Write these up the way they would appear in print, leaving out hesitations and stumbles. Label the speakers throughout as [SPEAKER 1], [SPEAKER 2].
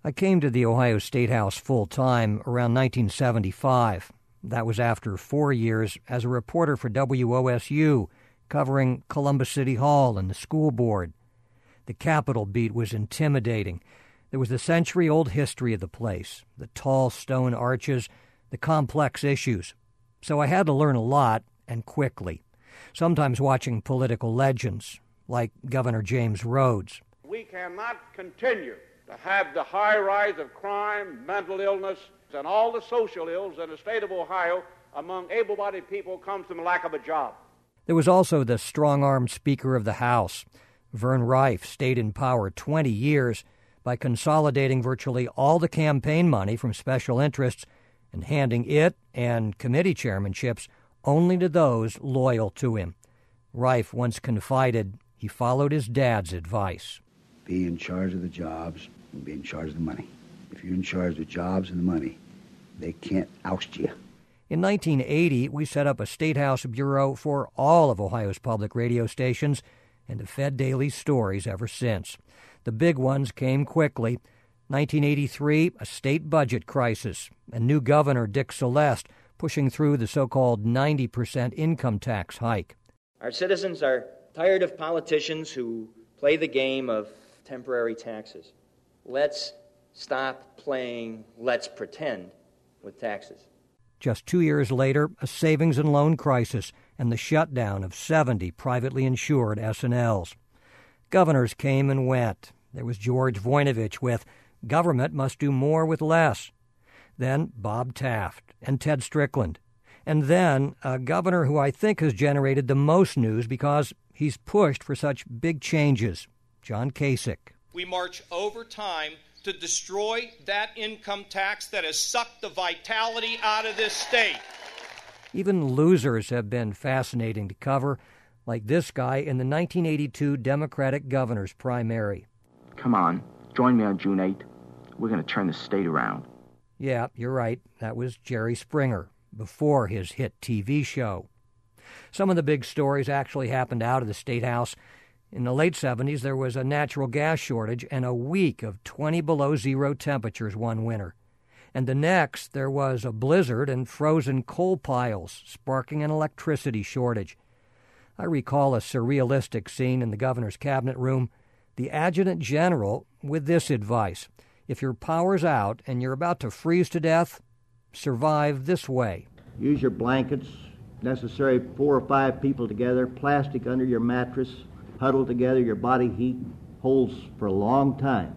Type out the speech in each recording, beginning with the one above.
[SPEAKER 1] I came to the Ohio State House full-time around 1975. That was after 4 years as a reporter for WOSU, covering Columbus City Hall and the school board. The Capitol beat was intimidating. There was the century-old history of the place, the tall stone arches, the complex issues. So I had to learn a lot, and quickly, sometimes watching political legends, like Governor James Rhodes.
[SPEAKER 2] We cannot continue to have the high rise of crime, mental illness, and all the social ills in the state of Ohio among able-bodied people comes from lack of a job.
[SPEAKER 1] There was also the strong-armed Speaker of the House. Vern Rife stayed in power 20 years by consolidating virtually all the campaign money from special interests and handing it and committee chairmanships only to those loyal to him. Rife once confided he followed his dad's advice.
[SPEAKER 3] Be in charge of the jobs and be in charge of the money. If you're in charge of the jobs and the money, they can't oust you.
[SPEAKER 1] In 1980, we set up a State House bureau for all of Ohio's public radio stations and have fed daily stories ever since. The big ones came quickly. 1983, a state budget crisis, and new Governor Dick Celeste pushing through the so-called 90% income tax hike.
[SPEAKER 4] Our citizens are tired of politicians who play the game of temporary taxes. Let's stop playing let's pretend with taxes.
[SPEAKER 1] Just 2 years later, a savings and loan crisis and the shutdown of 70 privately insured S&Ls. Governors came and went. There was George Voinovich with "Government must do more with less." Then Bob Taft and Ted Strickland. And then a governor who I think has generated the most news because he's pushed for such big changes, John Kasich.
[SPEAKER 5] We march overtime to destroy that income tax that has sucked the vitality out of this state.
[SPEAKER 1] Even losers have been fascinating to cover, like this guy in the 1982 Democratic governor's primary.
[SPEAKER 6] Come on, join me on June 8th. We're going to turn the state around.
[SPEAKER 1] Yeah, you're right. That was Jerry Springer, before his hit TV show. Some of the big stories actually happened out of the State House. In the late 70s, there was a natural gas shortage and a week of 20 below zero temperatures one winter. And the next, there was a blizzard and frozen coal piles, sparking an electricity shortage. I recall a surrealistic scene in the governor's cabinet room. The adjutant general with this advice: if your power's out and you're about to freeze to death, survive this way.
[SPEAKER 7] Use your blankets, necessary 4 or 5 people together, plastic under your mattress, huddle together, your body heat holds for a long time.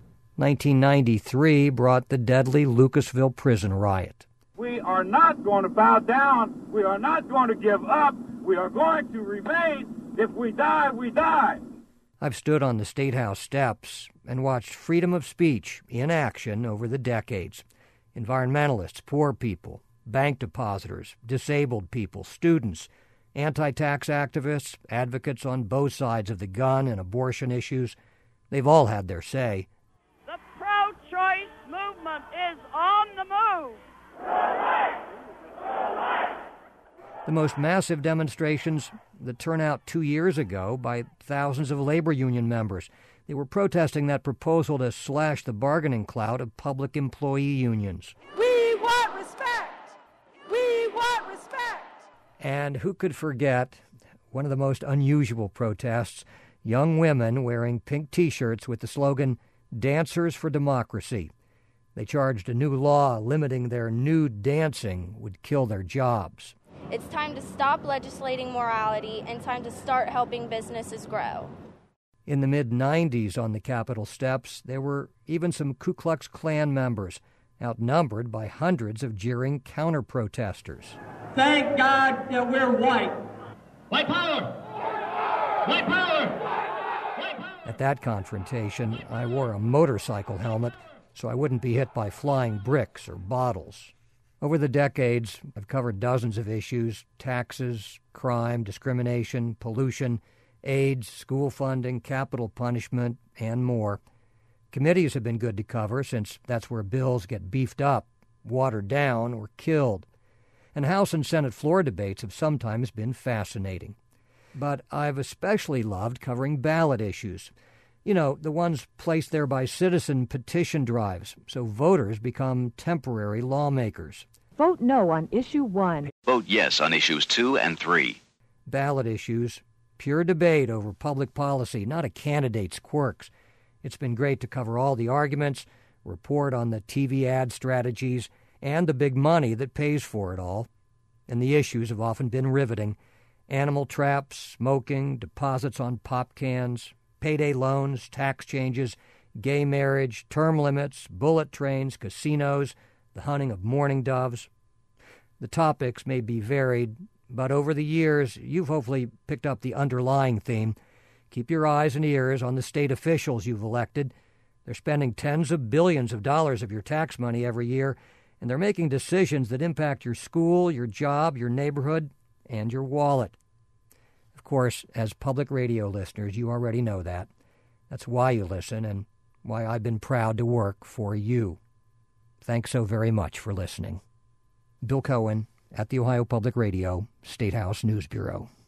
[SPEAKER 1] 1993 brought the deadly Lucasville prison riot.
[SPEAKER 2] We are not going to bow down. We are not going to give up. We are going to remain. If we die, we die.
[SPEAKER 1] I've stood on the State House steps and watched freedom of speech in action over the decades. Environmentalists, poor people, bank depositors, disabled people, students, anti-tax activists, advocates on both sides of the gun and abortion issues. They've all had their say.
[SPEAKER 8] The pro-choice movement is on the move.
[SPEAKER 1] The most massive demonstrations, the turnout 2 years ago by thousands of labor union members. They were protesting that proposal to slash the bargaining clout of public employee unions.
[SPEAKER 8] We want respect. We want respect.
[SPEAKER 1] And who could forget one of the most unusual protests, young women wearing pink T-shirts with the slogan, "Dancers for Democracy." They charged a new law limiting their nude dancing would kill their jobs.
[SPEAKER 9] It's time to stop legislating morality and time to start helping businesses grow.
[SPEAKER 1] In the mid-'90s on the Capitol steps, there were even some Ku Klux Klan members, outnumbered by hundreds of jeering counter-protesters.
[SPEAKER 10] Thank God that we're white.
[SPEAKER 11] White power! White power!
[SPEAKER 1] White power! At that confrontation, I wore a motorcycle helmet so I wouldn't be hit by flying bricks or bottles. Over the decades, I've covered dozens of issues: taxes, crime, discrimination, pollution, AIDS, school funding, capital punishment, and more. Committees have been good to cover since that's where bills get beefed up, watered down, or killed. And House and Senate floor debates have sometimes been fascinating. But I've especially loved covering ballot issues. You know, the ones placed there by citizen petition drives, so voters become temporary lawmakers.
[SPEAKER 12] Vote no on Issue 1.
[SPEAKER 13] Vote yes on Issues 2 and 3.
[SPEAKER 1] Ballot issues, pure debate over public policy, not a candidate's quirks. It's been great to cover all the arguments, report on the TV ad strategies, and the big money that pays for it all. And the issues have often been riveting. Animal traps, smoking, deposits on pop cans, payday loans, tax changes, gay marriage, term limits, bullet trains, casinos, the hunting of mourning doves. The topics may be varied, but over the years, you've hopefully picked up the underlying theme. Keep your eyes and ears on the state officials you've elected. They're spending tens of billions of dollars of your tax money every year, and they're making decisions that impact your school, your job, your neighborhood, and your wallet. Of course, as public radio listeners, you already know that. That's why you listen and why I've been proud to work for you. Thanks so very much for listening. Bill Cohen at the Ohio Public Radio State House News Bureau.